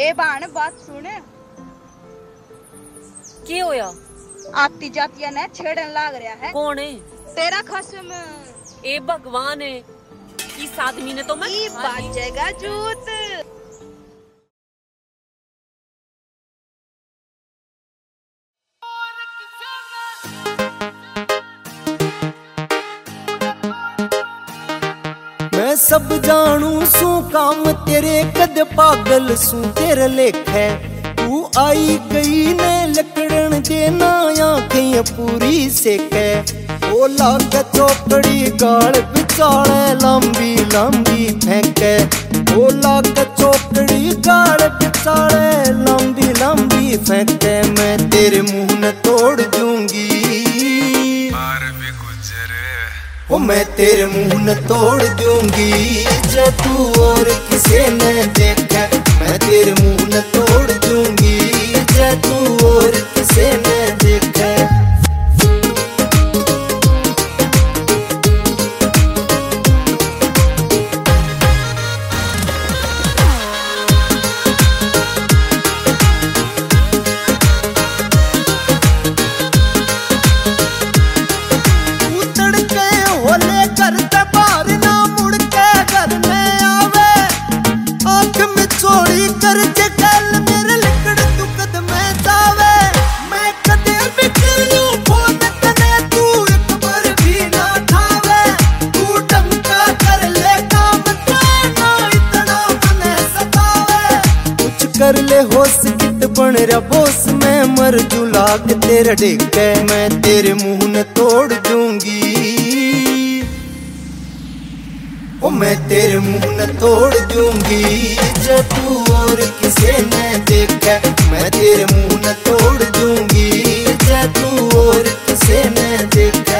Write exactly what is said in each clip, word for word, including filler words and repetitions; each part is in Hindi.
ए बाण बात सुन। की होया? आती जातिया ने छेड़न लाग रहा है। कौन है? तेरा खसम। ए भगवान है, इस आदमी ने तो मैं बाजेगा जूत। मैं सब जानू सू काम तेरे कद पागल सू तेरे लेखे तू आई गई ने लकड़न देना आंखें पूरी से कह ओ लाग चौकड़ी गाल बिचाले लंबी लंबी फेंके ओ लाग चौकड़ी गाल बिचाले लंबी लंबी फेंके मैं तेरे मुंह न तोड़ दूंगी ओ मैं तेरे मुंह न तोड़ दूंगी जो तू और किसे न देखा मैं तेरे मुंह न तोड़ दूंगी जो तू और किसे न देखा कर ले होश कित बन रहा बोस मैं मर जू लाग तेरा डेके मैं तेरे मुंह न तोड़ दूंगी ओ मैं तेरे मुंह न तोड़ दूंगी जो तू और किसे न देखा मैं तेरे मुंह न तोड़ दूंगी जो तू और किसे न देखा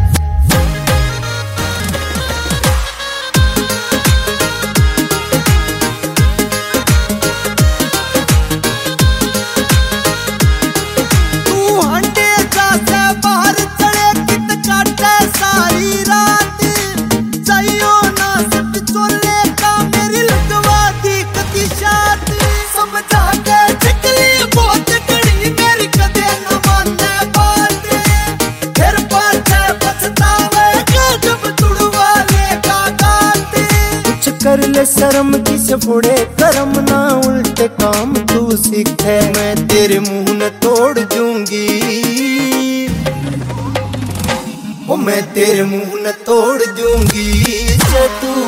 कर ले शर्म किसे फोड़े करम ना उल्टे काम तू सीखे मैं तेरे मुंह न तोड़ दूंगी ओ मैं तेरे मुंह न तोड़ दूंगी जो तू